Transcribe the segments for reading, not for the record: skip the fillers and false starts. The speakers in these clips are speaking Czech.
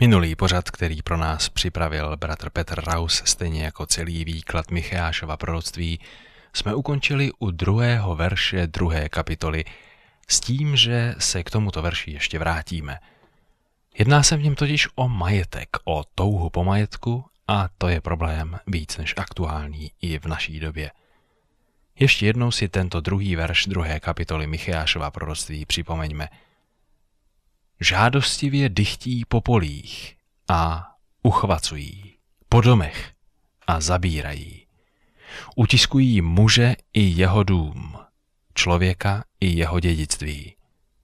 Minulý pořad, který pro nás připravil bratr Petr Raus, stejně jako celý výklad Micheášova proroctví, jsme ukončili u 2. verše 2. kapitoly s tím, že se k tomuto verši ještě vrátíme. Jedná se v něm totiž o majetek, o touhu po majetku a to je problém víc než aktuální i v naší době. Ještě jednou si tento 2. verš 2. kapitoly Micheášova proroctví připomeňme. Žádostivě dychtí po polích a uchvacují, po domech a zabírají. Utiskují muže i jeho dům, člověka i jeho dědictví.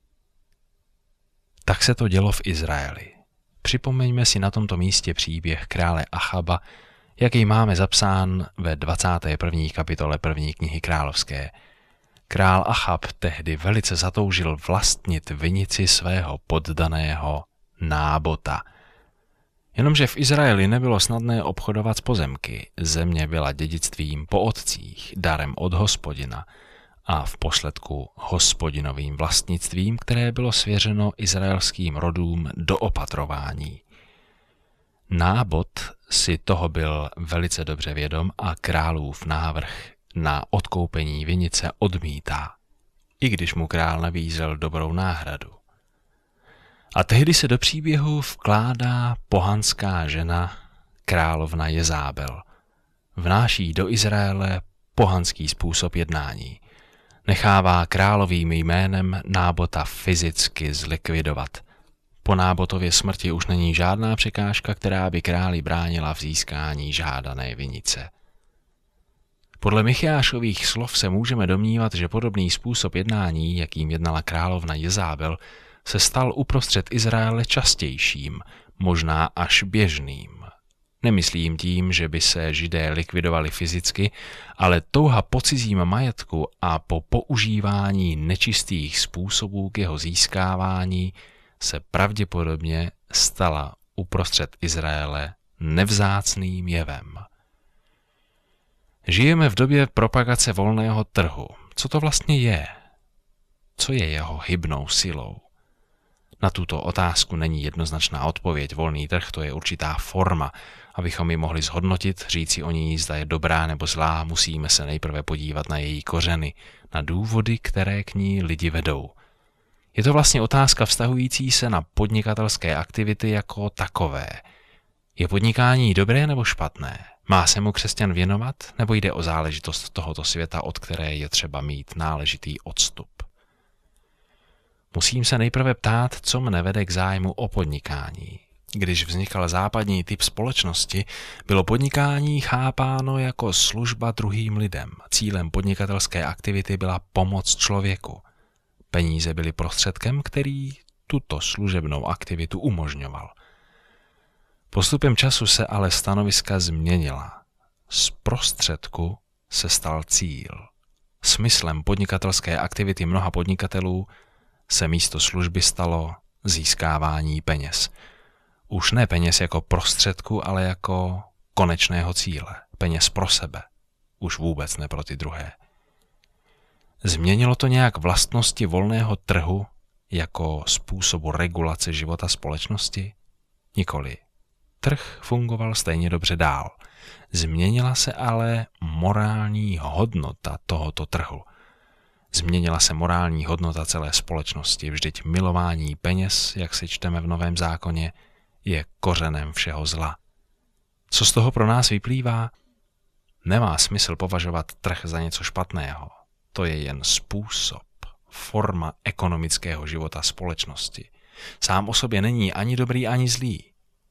Tak se to dělo v Izraeli. Připomeňme si na tomto místě příběh krále Achaba, jaký máme zapsán ve 21. kapitole 1. knihy královské. Král Achab tehdy velice zatoužil vlastnit vinici svého poddaného Nábota. Jenomže v Izraeli nebylo snadné obchodovat s pozemky, země byla dědictvím po otcích, darem od Hospodina a v posledku hospodinovým vlastnictvím, které bylo svěřeno izraelským rodům do opatrování. Nábot si toho byl velice dobře vědom a králův návrh na odkoupení vinice odmítá, i když mu král nabízel dobrou náhradu. A tehdy se do příběhu vkládá pohanská žena, královna Jezábel. Vnáší do Izraele pohanský způsob jednání. Nechává královým jménem Nábota fyzicky zlikvidovat. Po Nábotově smrti už není žádná překážka, která by králi bránila v získání žádané vinice. Podle Micheášových slov se můžeme domnívat, že podobný způsob jednání, jakým jednala královna Jezábel, se stal uprostřed Izraele častějším, možná až běžným. Nemyslím tím, že by se Židé likvidovali fyzicky, ale touha po cizím majetku a po používání nečistých způsobů k jeho získávání se pravděpodobně stala uprostřed Izraele nevzácným jevem. Žijeme v době propagace volného trhu. Co to vlastně je? Co je jeho hybnou silou? Na tuto otázku není jednoznačná odpověď. Volný trh to je určitá forma. Abychom ji mohli zhodnotit, říci o ní, zda je dobrá nebo zlá, musíme se nejprve podívat na její kořeny, na důvody, které k ní lidi vedou. Je to vlastně otázka vztahující se na podnikatelské aktivity jako takové. Je podnikání dobré nebo špatné? Má se mu křesťan věnovat, nebo jde o záležitost tohoto světa, od které je třeba mít náležitý odstup? Musím se nejprve ptát, co mne vede k zájmu o podnikání. Když vznikal západní typ společnosti, bylo podnikání chápáno jako služba druhým lidem. Cílem podnikatelské aktivity byla pomoc člověku. Peníze byly prostředkem, který tuto služebnou aktivitu umožňoval. Postupem času se ale stanoviska změnila. Z prostředku se stal cíl. Smyslem podnikatelské aktivity mnoha podnikatelů se místo služby stalo získávání peněz. Už ne peněz jako prostředku, ale jako konečného cíle. Peněz pro sebe. Už vůbec ne pro ty druhé. Změnilo to nějak vlastnosti volného trhu jako způsobu regulace života společnosti? Nikoli. Trh fungoval stejně dobře dál. Změnila se ale morální hodnota tohoto trhu. Změnila se morální hodnota celé společnosti. Vždyť milování peněz, jak si čteme v Novém zákoně, je kořenem všeho zla. Co z toho pro nás vyplývá? Nemá smysl považovat trh za něco špatného. To je jen způsob, forma ekonomického života společnosti. Sám o sobě není ani dobrý, ani zlý.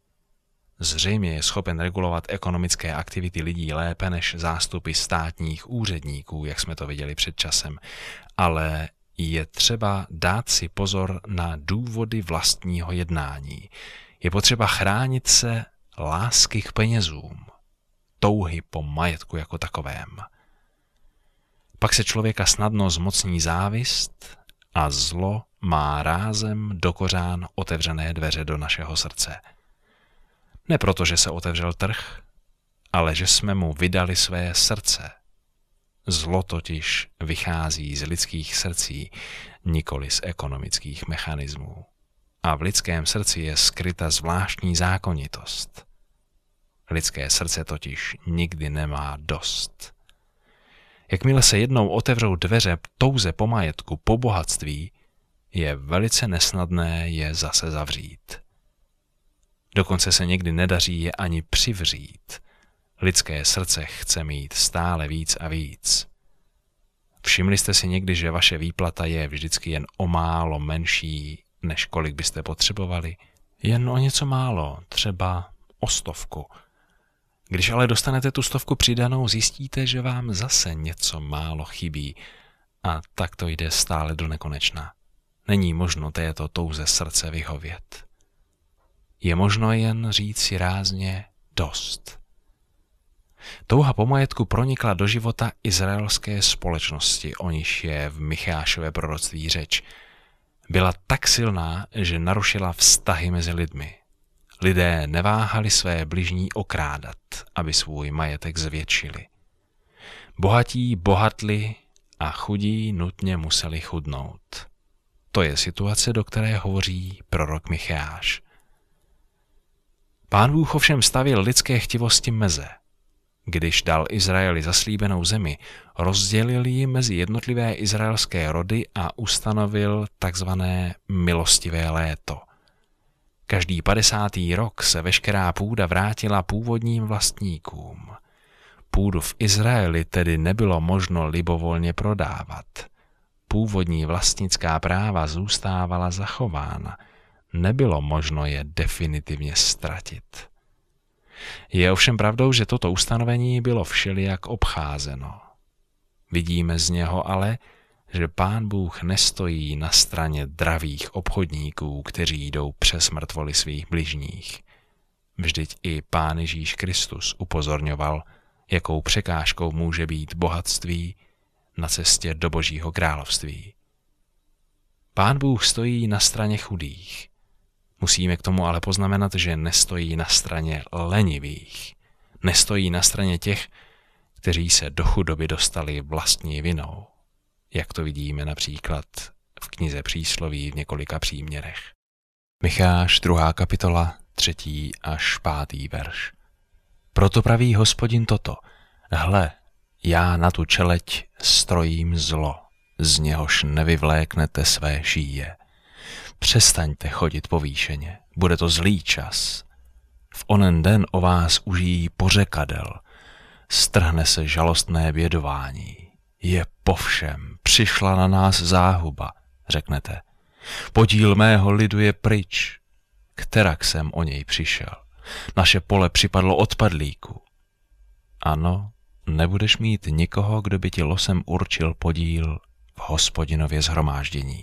Zřejmě je schopen regulovat ekonomické aktivity lidí lépe než zástupy státních úředníků, jak jsme to viděli před časem, ale je třeba dát si pozor na důvody vlastního jednání. Je potřeba chránit se lásky k penězům, touhy po majetku jako takovém. Pak se člověka snadno zmocní závist a zlo má rázem do kořán otevřené dveře do našeho srdce. Ne proto, že se otevřel trh, ale že jsme mu vydali své srdce. Zlo totiž vychází z lidských srdcí, nikoli z ekonomických mechanismů. a v lidském srdci je skryta zvláštní zákonitost. Lidské srdce totiž nikdy nemá dost. Jakmile se jednou otevřou dveře touze po majetku, po bohatství, je velice nesnadné je zase zavřít. Dokonce se někdy nedaří je ani přivřít. Lidské srdce chce mít stále víc a víc. Všimli jste si někdy, že vaše výplata je vždycky jen o málo menší, než kolik byste potřebovali? Jen o něco málo, třeba o 100. Když ale dostanete tu 100 přidanou, zjistíte, že vám zase něco málo chybí a tak to jde stále do nekonečna. Není možno této touze srdce vyhovět. Je možno jen říct si rázně dost. Touha po majetku pronikla do života izraelské společnosti, o níž je v Michášově proroctví řeč. Byla tak silná, že narušila vztahy mezi lidmi. Lidé neváhali své bližní okrádat, aby svůj majetek zvětšili. Bohatí bohatli a chudí nutně museli chudnout. To je situace, do které hovoří prorok Micháš. Pán Bůh ovšem stavil lidské chtivosti meze. Když dal Izraeli zaslíbenou zemi, rozdělil ji mezi jednotlivé izraelské rody a ustanovil takzvané milostivé léto. Každý 50. rok se veškerá půda vrátila původním vlastníkům. Půdu v Izraeli tedy nebylo možno libovolně prodávat. Původní vlastnická práva zůstávala zachována. Nebylo možno je definitivně ztratit. Je ovšem pravdou, že toto ustanovení bylo všelijak obcházeno. Vidíme z něho ale, že Pán Bůh nestojí na straně dravých obchodníků, kteří jdou přes mrtvoly svých bližních. Vždyť i Pán Ježíš Kristus upozorňoval, jakou překážkou může být bohatství na cestě do Božího království. Pán Bůh stojí na straně chudých. Musíme k tomu ale poznamenat, že nestojí na straně lenivých. Nestojí na straně těch, kteří se do chudoby dostali vlastní vinou, jak to vidíme například v knize Přísloví v několika příměrech. Micháš 2. kapitola 3. až 5. verš. Proto praví Hospodin toto: Hle, já na tu čeleď strojím zlo, z něhož nevyvléknete své šíje. Přestaňte chodit povýšeně, bude to zlý čas. V onen den o vás užijí pořekadel, strhne se žalostné bědování. Je povšem, přišla na nás záhuba, řeknete. Podíl mého lidu je pryč, kterak jsem o něj přišel. Naše pole připadlo odpadlíku. Ano, nebudeš mít nikoho, kdo by ti losem určil podíl v Hospodinově shromáždění.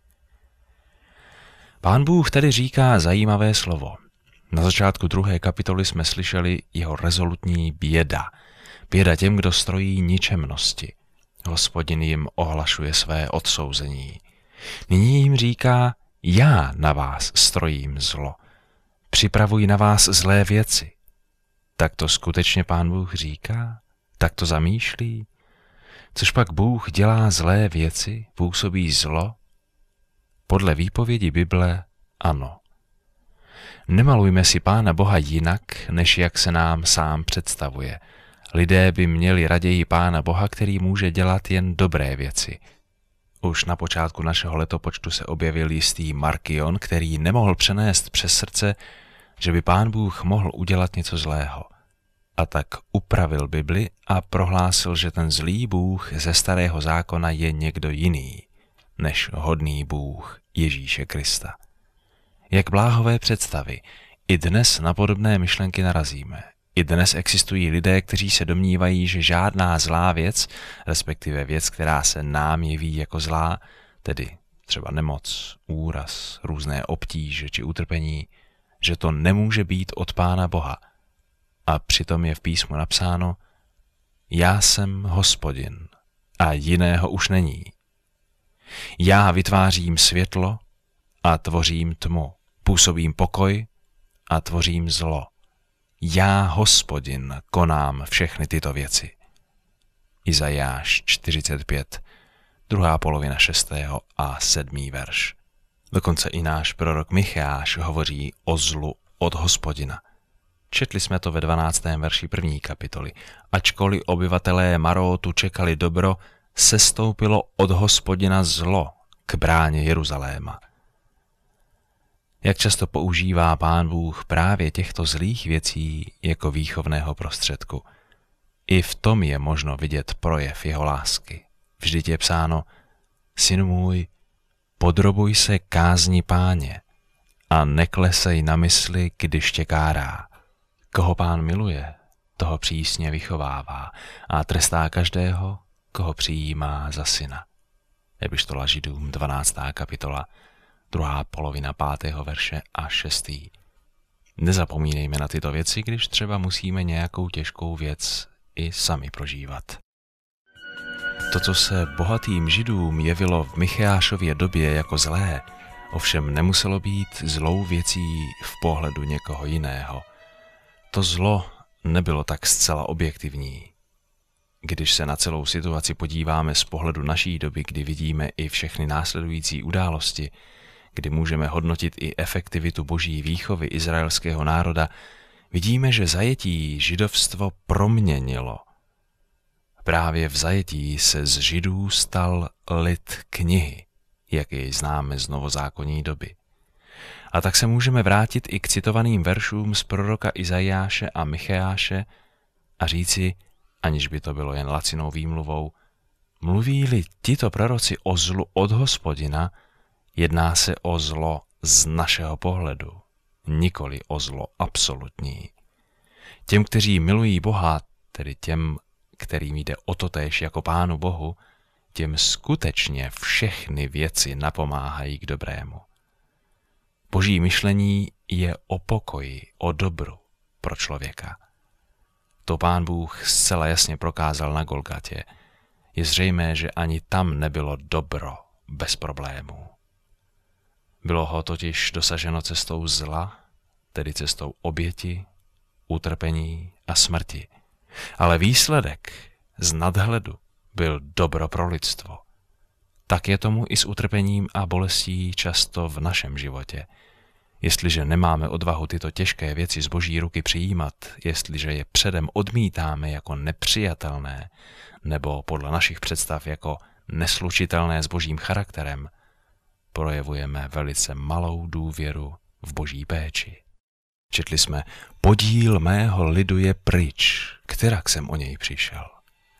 Pán Bůh tedy říká zajímavé slovo. Na začátku 2. kapitoly jsme slyšeli jeho rezolutní běda. Běda těm, kdo strojí ničemnosti. Hospodin jim ohlašuje své odsouzení. Nyní jim říká, já na vás strojím zlo. Připravuji na vás zlé věci. Tak to skutečně Pán Bůh říká? Tak to zamýšlí? Což pak Bůh dělá zlé věci, působí zlo? Podle výpovědi Bible ano. Nemalujme si Pána Boha jinak, než jak se nám sám představuje. Lidé by měli raději Pána Boha, který může dělat jen dobré věci. Už na počátku našeho letopočtu se objevil jistý Markion, který nemohl přenést přes srdce, že by Pán Bůh mohl udělat něco zlého. A tak upravil Bibli a prohlásil, že ten zlý Bůh ze Starého zákona je někdo jiný, než hodný Bůh Ježíše Krista. Jak bláhové představy, i dnes na podobné myšlenky narazíme. I dnes existují lidé, kteří se domnívají, že žádná zlá věc, respektive věc, která se nám jeví jako zlá, tedy třeba nemoc, úraz, různé obtíže či utrpení, že to nemůže být od Pána Boha. A přitom je v písmu napsáno, já jsem Hospodin a jiného už není. Já vytvářím světlo a tvořím tmu, působím pokoj a tvořím zlo. Já, Hospodin, konám všechny tyto věci. Izajáš 45, 2. polovina 6. a 7. verš. Dokonce i náš prorok Micheáš hovoří o zlu od Hospodina. Četli jsme to ve 12. verši 1. kapitoly. Ačkoliv obyvatelé Marótu čekali dobro, sestoupilo od Hospodina zlo k bráně Jeruzaléma. Jak často používá Pán Bůh právě těchto zlých věcí jako výchovného prostředku. I v tom je možno vidět projev jeho lásky. Vždyť je psáno: Synu můj, podrobuj se kázni Páně a neklesej na mysli, když tě kárá. Koho Pán miluje, toho přísně vychovává a trestá každého, koho přijímá za syna. Epištola Židům, 12. kapitola, 2. polovina 5. verše a 6. Nezapomínejme na tyto věci, když třeba musíme nějakou těžkou věc i sami prožívat. To, co se bohatým Židům jevilo v Micheášově době jako zlé, ovšem nemuselo být zlou věcí v pohledu někoho jiného. To zlo nebylo tak zcela objektivní. Když se na celou situaci podíváme z pohledu naší doby, kdy vidíme i všechny následující události, kdy můžeme hodnotit i efektivitu boží výchovy izraelského národa, vidíme, že zajetí židovstvo proměnilo. Právě v zajetí se z Židů stal lid knihy, jak jej známe z novozákonní doby. A tak se můžeme vrátit i k citovaným veršům z proroka Izajáše a Micheáše a říci, aniž by to bylo jen lacinou výmluvou, mluví-li tito proroci o zlu od Hospodina, jedná se o zlo z našeho pohledu, nikoli o zlo absolutní. Těm, kteří milují Boha, tedy těm, kterým jde o totéž jako Pánu Bohu, těm skutečně všechny věci napomáhají k dobrému. Boží myšlení je o pokoji, o dobru pro člověka. To Pán Bůh zcela jasně prokázal na Golgatě. Je zřejmé, že ani tam nebylo dobro bez problémů. Bylo ho totiž dosaženo cestou zla, tedy cestou oběti, utrpení a smrti. Ale výsledek z nadhledu byl dobro pro lidstvo. Tak je tomu i s utrpením a bolestí často v našem životě. Jestliže nemáme odvahu tyto těžké věci z Boží ruky přijímat, jestliže je předem odmítáme jako nepřijatelné nebo podle našich představ jako neslučitelné s Božím charakterem, projevujeme velice malou důvěru v Boží péči. Četli jsme, podíl mého lidu je pryč, kterak jsem o něj přišel.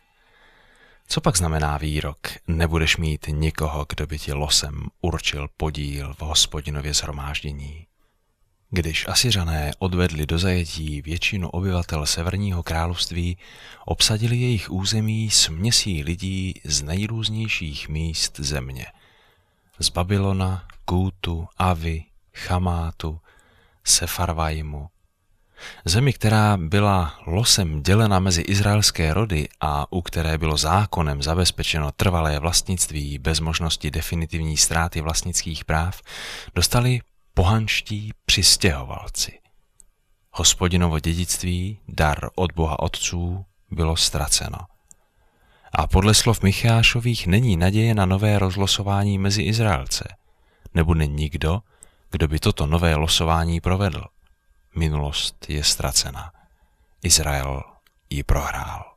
Co pak znamená výrok, nebudeš mít nikoho, kdo by ti losem určil podíl v Hospodinově shromáždění? Když Asyřané odvedli do zajetí většinu obyvatel Severního království, obsadili jejich území směsí lidí z nejrůznějších míst země. Z Babylona, Kútu, Avy, Chamátu, Sefarvaimu. Zemi, která byla losem dělena mezi izraelské rody a u které bylo zákonem zabezpečeno trvalé vlastnictví bez možnosti definitivní ztráty vlastnických práv, dostali pohanští přistěhovalci. Hospodinovo dědictví, dar od Boha otců, bylo ztraceno. A podle slov Micheášových není naděje na nové rozlosování mezi Izraelce. Nebude nikdo, kdo by toto nové losování provedl. Minulost je ztracena. Izrael ji prohrál.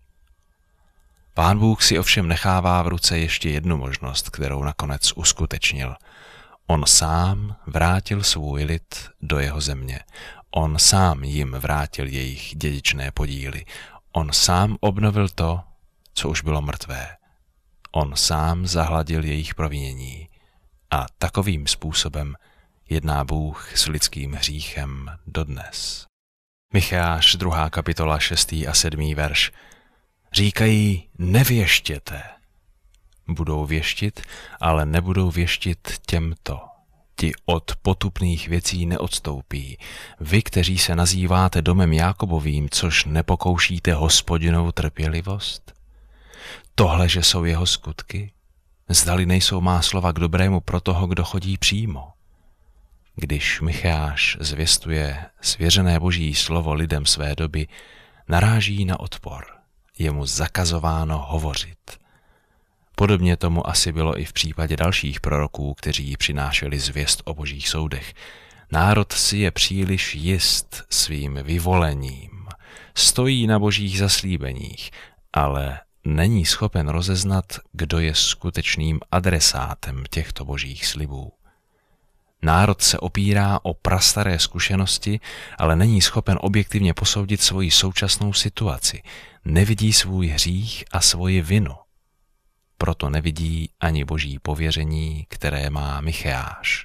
Pán Bůh si ovšem nechává v ruce ještě jednu možnost, kterou nakonec uskutečnil. On sám vrátil svůj lid do jeho země. On sám jim vrátil jejich dědičné podíly. On sám obnovil to, co už bylo mrtvé. On sám zahladil jejich provinění. A takovým způsobem jedná Bůh s lidským hříchem dodnes. Micheáš 2. kapitola 6. a 7. verš. Říkají, nevěštěte. Budou věštit, ale nebudou věštit těmto. Ti od potupných věcí neodstoupí. Vy, kteří se nazýváte domem Jákobovým, což nepokoušíte Hospodinovou trpělivost? Tohle, že jsou jeho skutky? Zdali nejsou má slova k dobrému pro toho, kdo chodí přímo. Když Micheáš zvěstuje svěřené Boží slovo lidem své doby, naráží na odpor. Je mu zakazováno hovořit. Podobně tomu asi bylo i v případě dalších proroků, kteří přinášeli zvěst o božích soudech. Národ si je příliš jist svým vyvolením, stojí na božích zaslíbeních, ale není schopen rozeznat, kdo je skutečným adresátem těchto božích slibů. Národ se opírá o prastaré zkušenosti, ale není schopen objektivně posoudit svoji současnou situaci. Nevidí svůj hřích a svoji vinu. Proto nevidí ani boží pověření, které má Micheáš.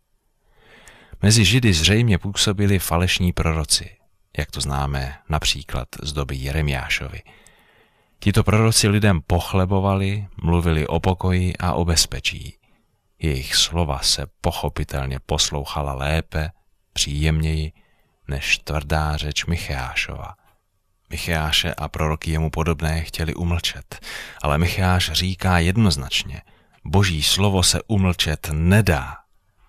Mezi Židy zřejmě působili falešní proroci, jak to známe například z doby Jeremiášovy. Tito proroci lidem pochlebovali, mluvili o pokoji a o bezpečí. Jejich slova se pochopitelně poslouchala lépe, příjemněji, než tvrdá řeč Micheášova. Micheáše a proroky jemu podobné chtěli umlčet, ale Micheáš říká jednoznačně, boží slovo se umlčet nedá.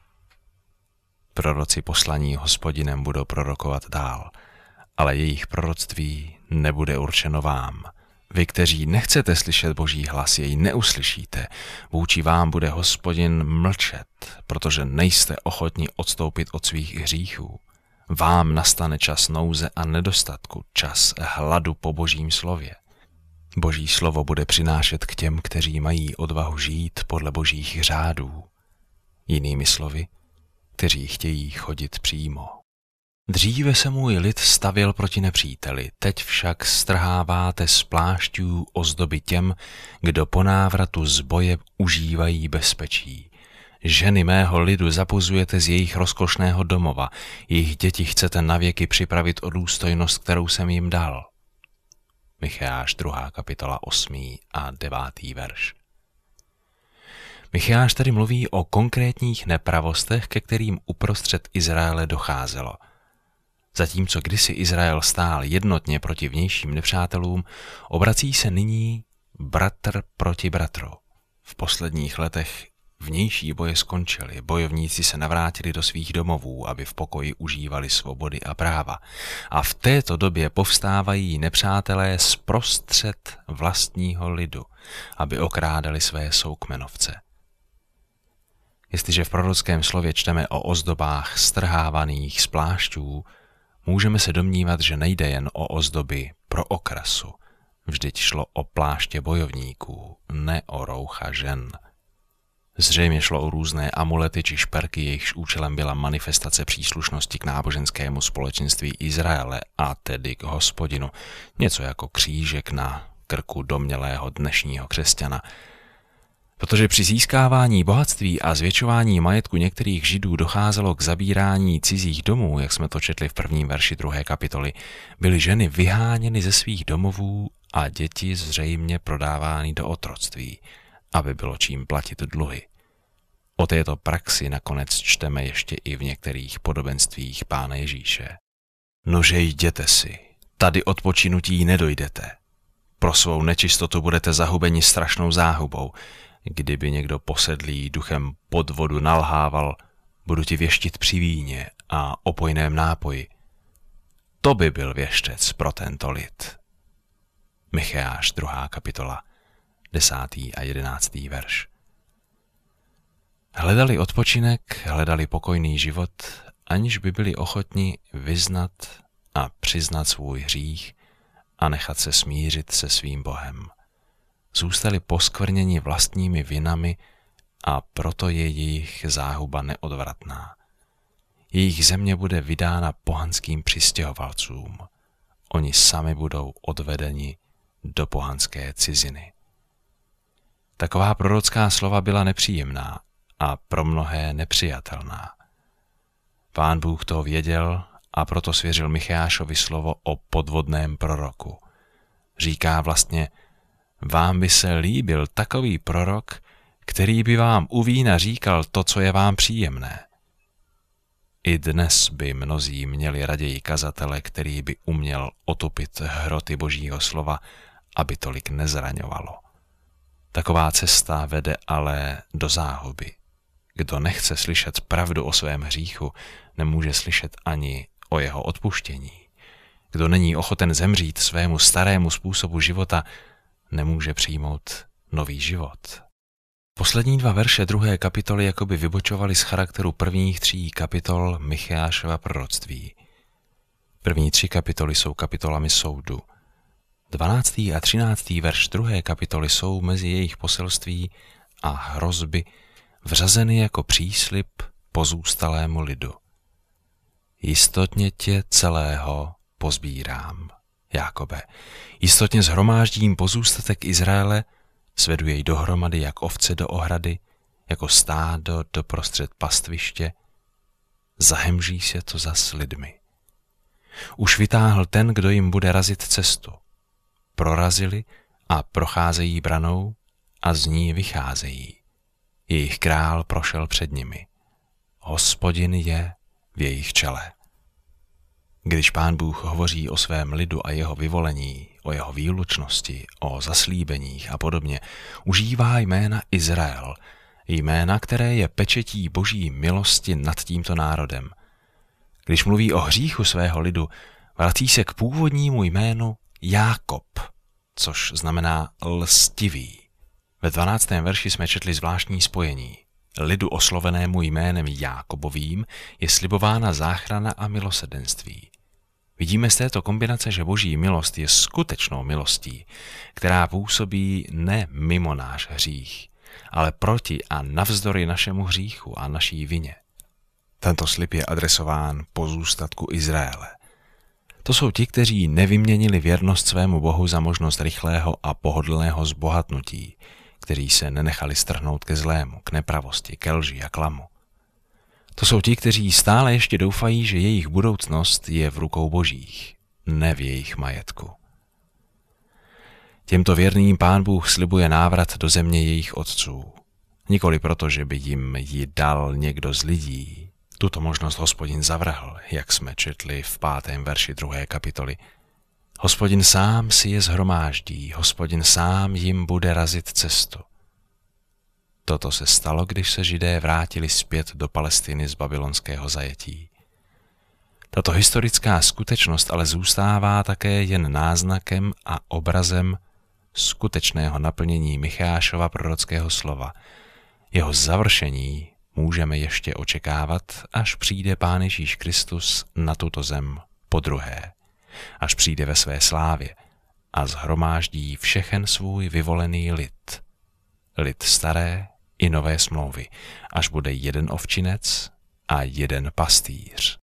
Proroci poslaní Hospodinem budou prorokovat dál, ale jejich proroctví nebude určeno vám. Vy, kteří nechcete slyšet boží hlas, jej neuslyšíte. Vůči vám bude Hospodin mlčet, protože nejste ochotni odstoupit od svých hříchů. Vám nastane čas nouze a nedostatku, čas hladu po božím slově. Boží slovo bude přinášet k těm, kteří mají odvahu žít podle božích řádů. Jinými slovy, kteří chtějí chodit přímo. Dříve se můj lid stavěl proti nepříteli, teď však strháváte z plášťů ozdoby těm, kdo po návratu z boje užívají bezpečí. Ženy mého lidu zapuzujete z jejich rozkošného domova, jejich děti chcete navěky připravit o důstojnost, kterou jsem jim dal. Micheáš 2. kapitola 8. a 9. verš. Micheáš tady mluví o konkrétních nepravostech, ke kterým uprostřed Izraele docházelo. Zatímco kdysi Izrael stál jednotně proti vnějším nepřátelům, obrací se nyní bratr proti bratru. V posledních letech vnější boje skončily, bojovníci se navrátili do svých domovů, aby v pokoji užívali svobody a práva. A v této době povstávají nepřátelé zprostřed vlastního lidu, aby okrádali své soukmenovce. Jestliže v prorockém slově čteme o ozdobách strhávaných z plášťů, můžeme se domnívat, že nejde jen o ozdoby pro okrasu. Vždyť šlo o pláště bojovníků, ne o roucha žen. Zřejmě šlo o různé amulety či šperky, jejichž účelem byla manifestace příslušnosti k náboženskému společenství Izraele, a tedy k Hospodinu, něco jako křížek na krku domnělého dnešního křesťana. Protože při získávání bohatství a zvětšování majetku některých Židů docházelo k zabírání cizích domů, jak jsme to četli v 1. verši 2. kapitoly, byly ženy vyháněny ze svých domovů a děti zřejmě prodávány do otroctví, aby bylo čím platit dluhy. O této praxi nakonec čteme ještě i v některých podobenstvích Pána Ježíše. Nože jděte si, tady odpočinutí nedojdete. Pro svou nečistotu budete zahubeni strašnou záhubou. Kdyby někdo posedlý duchem podvodu nalhával, budu ti věštit při víně a opojném nápoji. To by byl věštec pro tento lid. Micheáš 2. kapitola, 10. a 11. verš. Hledali odpočinek, hledali pokojný život, aniž by byli ochotni vyznat a přiznat svůj hřích a nechat se smířit se svým Bohem. Zůstali poskvrněni vlastními vinami a proto je jejich záhuba neodvratná. Jejich země bude vydána pohanským přistěhovalcům. Oni sami budou odvedeni do pohanské ciziny. Taková prorocká slova byla nepříjemná a pro mnohé nepřijatelná. Pán Bůh to věděl a proto svěřil Micheášovi slovo o podvodném proroku. Říká vlastně, vám by se líbil takový prorok, který by vám u vína říkal to, co je vám příjemné. I dnes by mnozí měli raději kazatele, který by uměl otupit hroty Božího slova, aby tolik nezraňovalo. Taková cesta vede ale do záhuby. Kdo nechce slyšet pravdu o svém hříchu, nemůže slyšet ani o jeho odpuštění. Kdo není ochoten zemřít svému starému způsobu života, nemůže přijmout nový život. Poslední 2 verše 2. kapitoly jakoby vybočovaly z charakteru prvních 3 kapitol Micheášova proroctví. První 3 kapitoly jsou kapitolami soudu. 12. a 13. verš 2. kapitoly jsou mezi jejich poselství a hrozby vřazeny jako příslib pozůstalému lidu. Jistotně tě celého pozbírám, Jákobe. Jistotně shromáždím pozůstatek Izraele, svedu jej dohromady jak ovce do ohrady, jako stádo doprostřed pastviště, zahemží se to zas lidmi. Už vytáhl ten, kdo jim bude razit cestu. Prorazili a procházejí branou a z ní vycházejí. Jejich král prošel před nimi. Hospodin je v jejich čele. Když Pán Bůh hovoří o svém lidu a jeho vyvolení, o jeho výlučnosti, o zaslíbeních a podobně, užívá jména Izrael, jména, které je pečetí boží milosti nad tímto národem. Když mluví o hříchu svého lidu, vrací se k původnímu jménu Jákob, což znamená lstivý. Ve 12. verši jsme četli zvláštní spojení. Lidu oslovenému jménem Jákobovým je slibována záchrana a milosrdenství. Vidíme z této kombinace, že boží milost je skutečnou milostí, která působí ne mimo náš hřích, ale proti a navzdory našemu hříchu a naší vině. Tento slib je adresován pozůstatku Izraele. To jsou ti, kteří nevyměnili věrnost svému Bohu za možnost rychlého a pohodlného zbohatnutí, kteří se nenechali strhnout ke zlému, k nepravosti, ke lži a klamu. To jsou ti, kteří stále ještě doufají, že jejich budoucnost je v rukou božích, ne v jejich majetku. Těmto věrným Pán Bůh slibuje návrat do země jejich otců. Nikoli proto, že by jim ji dal někdo z lidí. Tuto možnost Hospodin zavrhl, jak jsme četli v 5. verši 2. kapitoly. Hospodin sám si je shromáždí, Hospodin sám jim bude razit cestu. Toto se stalo, když se Židé vrátili zpět do Palestiny z babylonského zajetí. Tato historická skutečnost ale zůstává také jen náznakem a obrazem skutečného naplnění Micheášova prorockého slova. Jeho završení můžeme ještě očekávat, až přijde Pán Ježíš Kristus na tuto zem podruhé, až přijde ve své slávě a shromáždí všechen svůj vyvolený lid, lid staré i nové smlouvy, až bude jeden ovčinec a jeden pastýř.